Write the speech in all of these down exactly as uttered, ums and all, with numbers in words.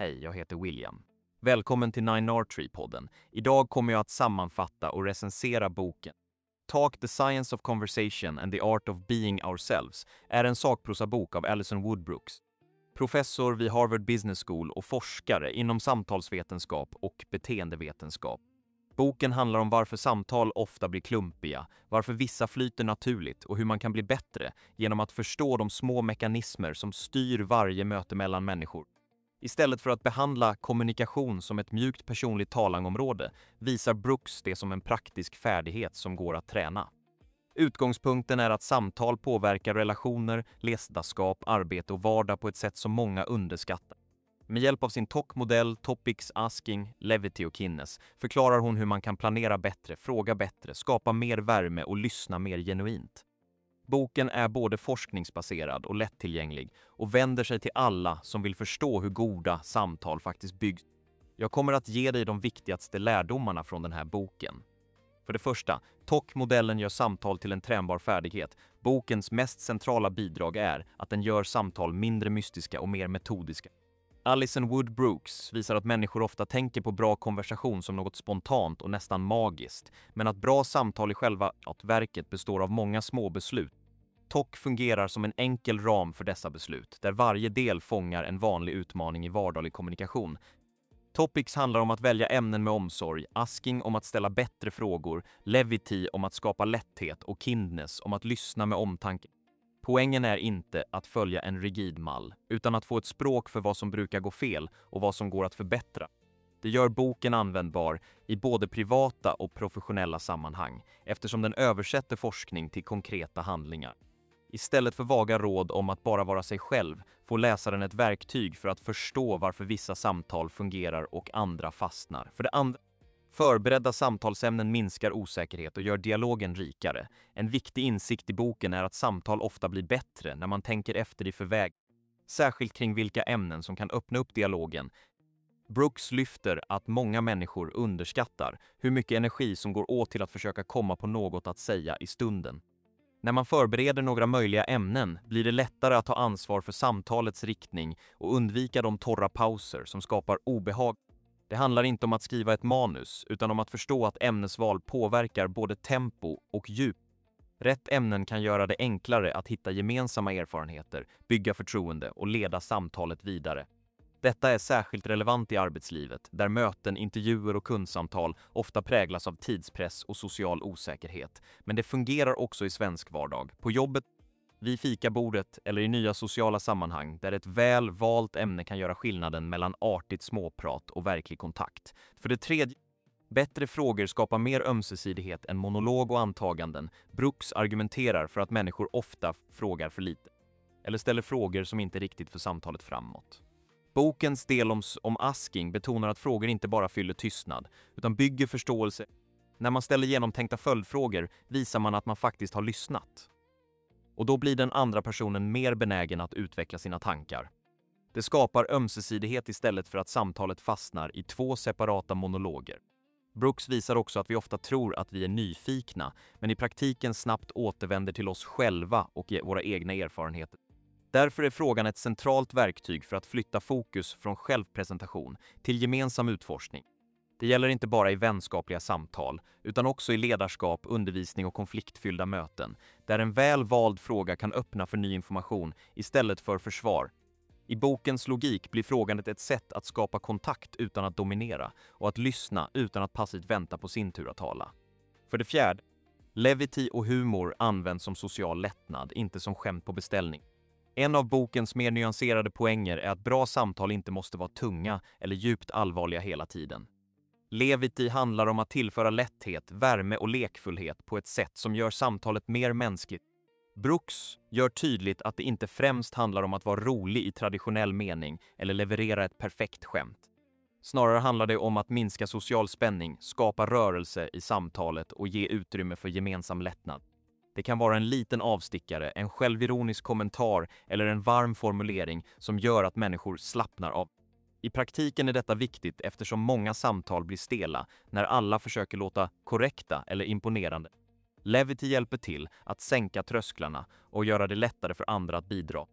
Hej, jag heter William. Välkommen till Nine R Tree-podden. Idag kommer jag att sammanfatta och recensera boken Talk, the Science of Conversation and the Art of Being Ourselves är en sakprosabok av Alison Woodbrooks, professor vid Harvard Business School och forskare inom samtalsvetenskap och beteendevetenskap. Boken handlar om varför samtal ofta blir klumpiga, varför vissa flyter naturligt och hur man kan bli bättre genom att förstå de små mekanismer som styr varje möte mellan människor. Istället för att behandla kommunikation som ett mjukt personligt talangområde visar Brooks det som en praktisk färdighet som går att träna. Utgångspunkten är att samtal påverkar relationer, ledarskap, arbete och vardag på ett sätt som många underskattar. Med hjälp av sin T O C-modell, Topics, Asking, Levity och Kinnes förklarar hon hur man kan planera bättre, fråga bättre, skapa mer värme och lyssna mer genuint. Boken är både forskningsbaserad och lättillgänglig och vänder sig till alla som vill förstå hur goda samtal faktiskt byggs. Jag kommer att ge dig de viktigaste lärdomarna från den här boken. För det första, T O C-modellen gör samtal till en tränbar färdighet. Bokens mest centrala bidrag är att den gör samtal mindre mystiska och mer metodiska. Alison Woodbrooks visar att människor ofta tänker på bra konversation som något spontant och nästan magiskt, men att bra samtal i själva verket består av många små beslut. T O C fungerar som en enkel ram för dessa beslut, där varje del fångar en vanlig utmaning i vardaglig kommunikation. Topics handlar om att välja ämnen med omsorg, Asking om att ställa bättre frågor, Levity om att skapa lätthet och Kindness om att lyssna med omtanke. Poängen är inte att följa en rigid mall, utan att få ett språk för vad som brukar gå fel och vad som går att förbättra. Det gör boken användbar i både privata och professionella sammanhang, eftersom den översätter forskning till konkreta handlingar. Istället för vaga råd om att bara vara sig själv får läsaren ett verktyg för att förstå varför vissa samtal fungerar och andra fastnar. För det andra, förberedda samtalsämnen minskar osäkerhet och gör dialogen rikare. En viktig insikt i boken är att samtal ofta blir bättre när man tänker efter i förväg, särskilt kring vilka ämnen som kan öppna upp dialogen. Brooks lyfter att många människor underskattar hur mycket energi som går åt till att försöka komma på något att säga i stunden. När man förbereder några möjliga ämnen blir det lättare att ta ansvar för samtalets riktning och undvika de torra pauser som skapar obehag. Det handlar inte om att skriva ett manus utan om att förstå att ämnesval påverkar både tempo och djup. Rätt ämnen kan göra det enklare att hitta gemensamma erfarenheter, bygga förtroende och leda samtalet vidare. Detta är särskilt relevant i arbetslivet, där möten, intervjuer och kundsamtal ofta präglas av tidspress och social osäkerhet. Men det fungerar också i svensk vardag, på jobbet, vid fikabordet eller i nya sociala sammanhang där ett väl valt ämne kan göra skillnaden mellan artigt småprat och verklig kontakt. För det tredje, bättre frågor skapar mer ömsesidighet än monolog och antaganden. Brooks argumenterar för att människor ofta frågar för lite, eller ställer frågor som inte riktigt för samtalet framåt. Bokens del om, om Asking betonar att frågor inte bara fyller tystnad, utan bygger förståelse. När man ställer genomtänkta följdfrågor visar man att man faktiskt har lyssnat. Och då blir den andra personen mer benägen att utveckla sina tankar. Det skapar ömsesidighet istället för att samtalet fastnar i två separata monologer. Brooks visar också att vi ofta tror att vi är nyfikna, men i praktiken snabbt återvänder till oss själva och våra egna erfarenheter. Därför är frågan ett centralt verktyg för att flytta fokus från självpresentation till gemensam utforskning. Det gäller inte bara i vänskapliga samtal, utan också i ledarskap, undervisning och konfliktfyllda möten, där en väl vald fråga kan öppna för ny information istället för försvar. I bokens logik blir frågandet ett sätt att skapa kontakt utan att dominera och att lyssna utan att passivt vänta på sin tur att tala. För det fjärde, levity och humor används som social lättnad, inte som skämt på beställning. En av bokens mer nyanserade poänger är att bra samtal inte måste vara tunga eller djupt allvarliga hela tiden. Levity handlar om att tillföra lätthet, värme och lekfullhet på ett sätt som gör samtalet mer mänskligt. Brooks gör tydligt att det inte främst handlar om att vara rolig i traditionell mening eller leverera ett perfekt skämt. Snarare handlar det om att minska social spänning, skapa rörelse i samtalet och ge utrymme för gemensam lättnad. Det kan vara en liten avstickare, en självironisk kommentar eller en varm formulering som gör att människor slappnar av. I praktiken är detta viktigt eftersom många samtal blir stela när alla försöker låta korrekta eller imponerande. Levity hjälper till att sänka trösklarna och göra det lättare för andra att bidra.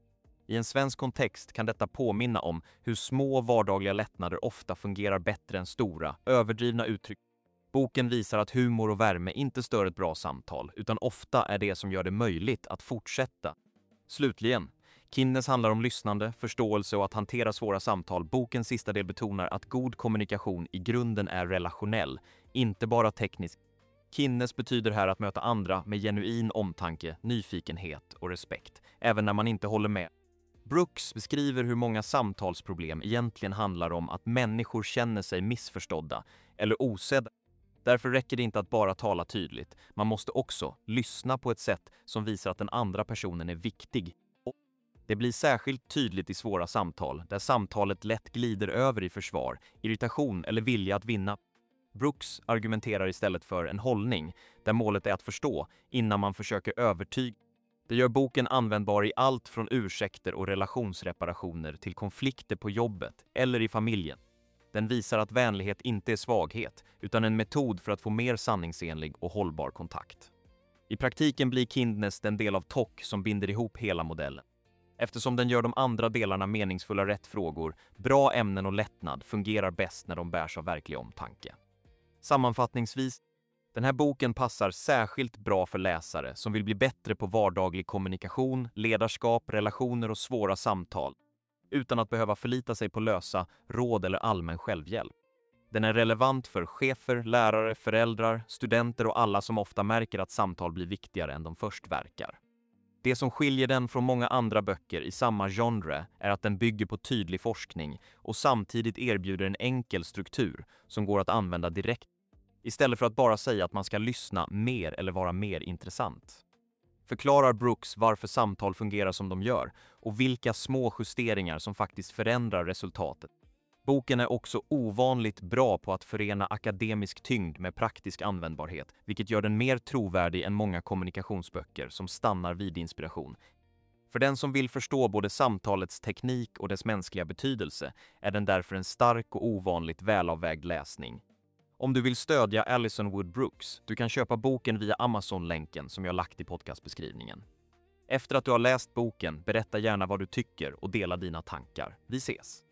I en svensk kontext kan detta påminna om hur små vardagliga lättnader ofta fungerar bättre än stora, överdrivna uttryck. Boken visar att humor och värme inte stör ett bra samtal, utan ofta är det som gör det möjligt att fortsätta. Slutligen, Kindness handlar om lyssnande, förståelse och att hantera svåra samtal. Bokens sista del betonar att god kommunikation i grunden är relationell, inte bara teknisk. Kindness betyder här att möta andra med genuin omtanke, nyfikenhet och respekt, även när man inte håller med. Brooks beskriver hur många samtalsproblem egentligen handlar om att människor känner sig missförstådda eller osedda. Därför räcker det inte att bara tala tydligt, man måste också lyssna på ett sätt som visar att den andra personen är viktig. Det blir särskilt tydligt i svåra samtal, där samtalet lätt glider över i försvar, irritation eller vilja att vinna. Brooks argumenterar istället för en hållning, där målet är att förstå innan man försöker övertyga. Det gör boken användbar i allt från ursäkter och relationsreparationer till konflikter på jobbet eller i familjen. Den visar att vänlighet inte är svaghet, utan en metod för att få mer sanningsenlig och hållbar kontakt. I praktiken blir Kindness den del av T O C som binder ihop hela modellen. Eftersom den gör de andra delarna meningsfulla rätt frågor, bra ämnen och lättnad fungerar bäst när de bärs av verklig omtanke. Sammanfattningsvis, den här boken passar särskilt bra för läsare som vill bli bättre på vardaglig kommunikation, ledarskap, relationer och svåra samtal, utan att behöva förlita sig på lösa råd eller allmän självhjälp. Den är relevant för chefer, lärare, föräldrar, studenter och alla som ofta märker att samtal blir viktigare än de först verkar. Det som skiljer den från många andra böcker i samma genre är att den bygger på tydlig forskning och samtidigt erbjuder en enkel struktur som går att använda direkt, istället för att bara säga att man ska lyssna mer eller vara mer intressant. Förklarar Brooks varför samtal fungerar som de gör och vilka små justeringar som faktiskt förändrar resultatet. Boken är också ovanligt bra på att förena akademisk tyngd med praktisk användbarhet, vilket gör den mer trovärdig än många kommunikationsböcker som stannar vid inspiration. För den som vill förstå både samtalets teknik och dess mänskliga betydelse är den därför en stark och ovanligt välavvägd läsning. Om du vill stödja Alison Wood Brooks, du kan köpa boken via Amazon-länken som jag lagt i podcastbeskrivningen. Efter att du har läst boken, berätta gärna vad du tycker och dela dina tankar. Vi ses!